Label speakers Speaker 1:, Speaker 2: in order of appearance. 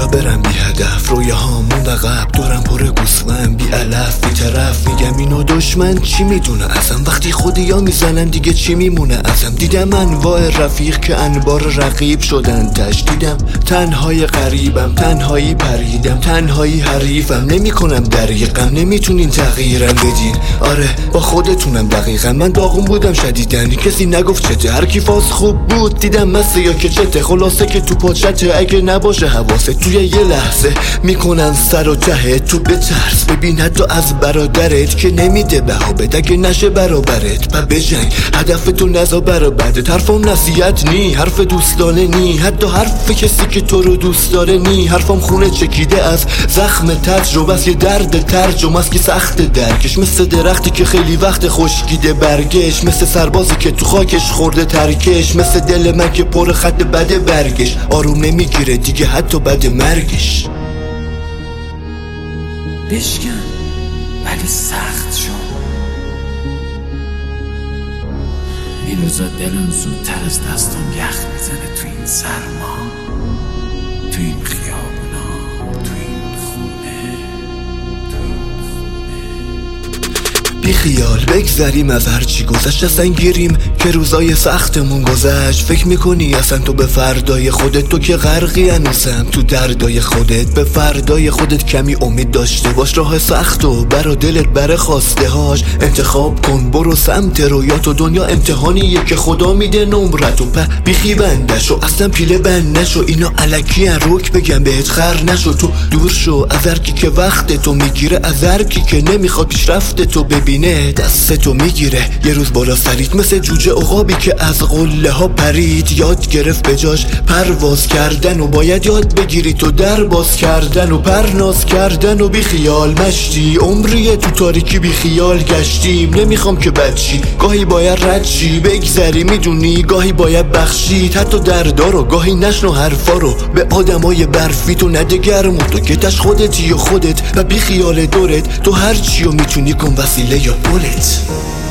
Speaker 1: کجا برم بی هدف، رویاهام مونده عقب، دورم پر گوسفند بی علف بی طرف. میگم اینو دشمن چی میدونه ازم، وقتی خودیا میزنن دیگه چی میمونه ازم. دیدم انواع رفیق که انبار رقیب شدن تش، دیدم تنهای غریبم، تنهایی پریدم، تنهایی حریفم. نمیکنم دریقم، نمیتونین تغییرم بدین. آره با خودتونم دقیقا، من داغون بودم شدیدن، کسی نگفت چته، هر کی فاز خوب بود دیدم مسته یا که چته. خلاصه که تو پاچته اگه نباشه حواسه، توی یه لحظه میکنن سر و ته تو. بترس ببین حتی از برادرت که نمیده بها بد، اگه نشه برابرت و بجنگ، هدف تو نزا برابرت. حرفم نصیحت نی، حرف دوستانه نی، حتی حرف کسی که تو رو دوست داره نی. حرفم خونه چکیده از زخم تجربه است، یه درد ترجمه است که سخت درکش. مثل درختی که خیلی وقت خشکیده برگش، مثل سربازی که تو خاکش خورده ترکش، مثل دل من که پر خط بده برگش. آروم نمیگیره دیگه حتی بعد مرگش.
Speaker 2: بشکن ولی سخت شد. این روزا دلم زودتر از دستم یخ میزنه تو این سرما، تو این خیابونا، تو این خونه، تو این خونه.
Speaker 1: بی خیال بگذریم از هرچی گذشت، اصلا گیریم که روزای سختمون گذشت. فکر میکنی اصلا تو به فردای خودت، تو که غرقی هنوزم تو دردای خودت. به فردای خودت کمی امید داشته باش، راه سخت و برا دلت بره خواسته هاش انتخاب کن، برو سمت رویات. و دنیا امتحانیه که خدا میده نمرتو، بیخی بندش و اصلا پیله بند نشو. اینا الکی روک بگم بهت خر نشو. تو دور شو از هرکی که وقت تو میگیره، از هرکی که نمیخواد پیشرفت تو ببینه دستتو میگیره. یه روز بالا سریت مثل جوجه عقابی که از قله ها پرید، یاد گرفت به جاش پرواز کردن و باید یاد بگیری تو در باز کردن و پرناز کردن. و بی خیال مشتی عمریه تو تاریکی بی خیال گشتیم. نمیخوام که بچی گاهی باید رد شی بگذری، میدونی گاهی باید بخشید حتی دردا رو، گاهی نشنو حرفا رو. به آدمای برفی تو نده گرم و تو که تش خودتی و خودت و بی خیال دورت. تو هر چی رو میتونی کن وسیله یا پولت.